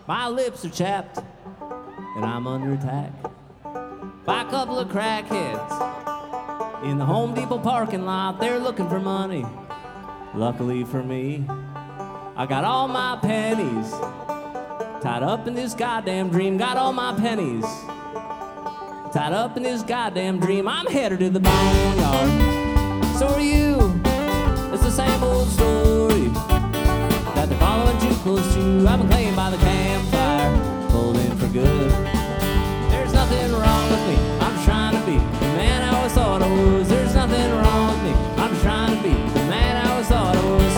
My lips are chapped, and I'm under attack by a couple of crackheads in the Home Depot parking lot. They're looking for money. Luckily for me, I got all my pennies tied up in this goddamn dream. Got all my pennies tied up in this goddamn dream. I'm headed to the boneyard. So are you. It's the same old story that they're following too close to. I've been claimed by the campfire, pulled in for good. There's nothing wrong with me. I'm trying to be the man I always thought I was. There's nothing wrong with me. I'm trying to be the man I always thought I was.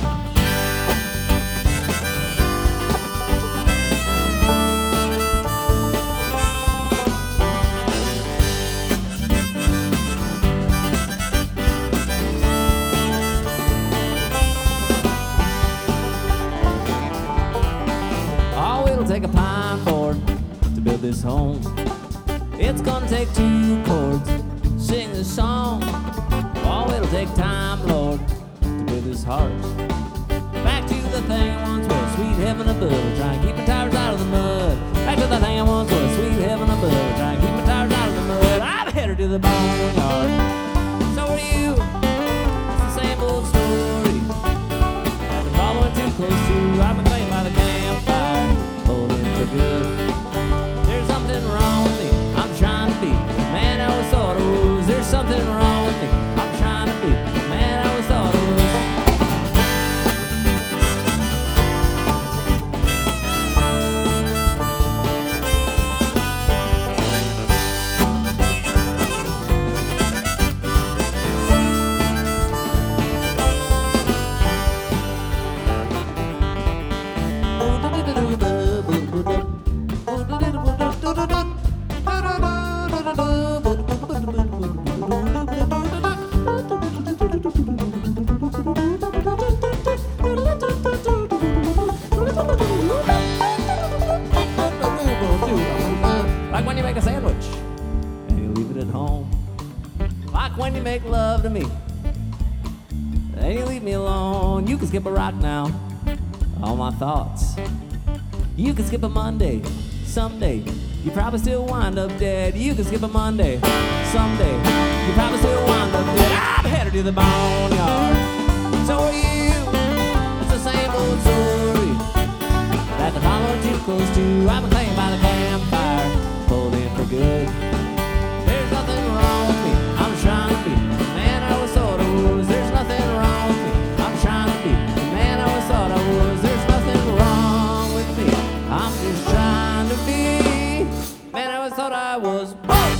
Take a pine board to build this home. It's gonna take 2 chords, sing this song. Oh, it'll take time, Lord, to build this heart. Back to the thing I once was, sweet heaven above. Try and keep my tires out of the mud. Back to the thing I once was, sweet heaven above. Try and keep my tires out of the mud. I'm headed to the boneyard. So are you. It's the same old story I've been following too close to. I've been claimed by the campfire, for good. There's something wrong with me. I'm trying to be the man I always thought I was. There's something wrong with me. I'm trying to be the man I always thought I was. Like when you make a sandwich and you leave it at home. Like when you make love to me and you leave me alone. You can skip a rock now, all my thoughts. You can skip a Monday, someday you probably still wind up dead. You can skip a Monday, someday you probably still wind up dead. I'm headed to the boneyard. So are you. It's the same old story that the following too close to. I've been claimed by the campfire, pulled in for good. There's nothing wrong with me. I'm trying to be the man I always thought I was. There's nothing wrong with me. I'm trying to be the man I always thought I was. There's nothing wrong with me. I'm just trying to be the man I always thought I was.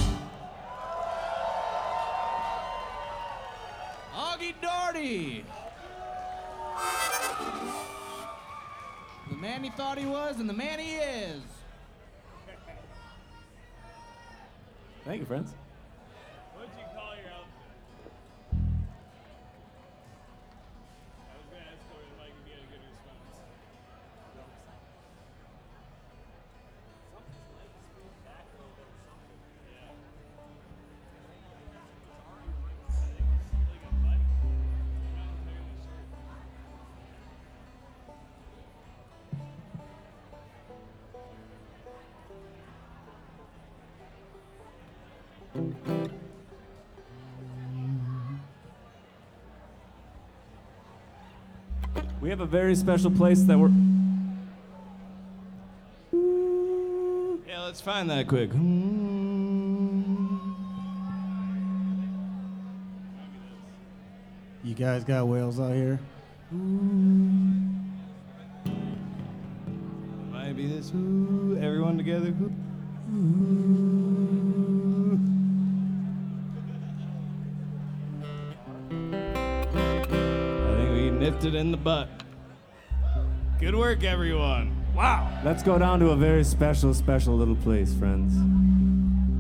Augie Doherty. The man he thought he was and the man he is. Thank you, friends. What'd you call your outfit? I was going to ask Corey if I could get a good response. Something's like speed back a little bit. Something. Yeah. I think it's like a bike. We have a very special place that we're... Yeah, let's find that quick. You guys got whales out here? Might be this. Ooh, everyone together. Ooh. I think we nipped it in the butt. Good work, everyone. Wow. Let's go down to a very special, special little place, friends.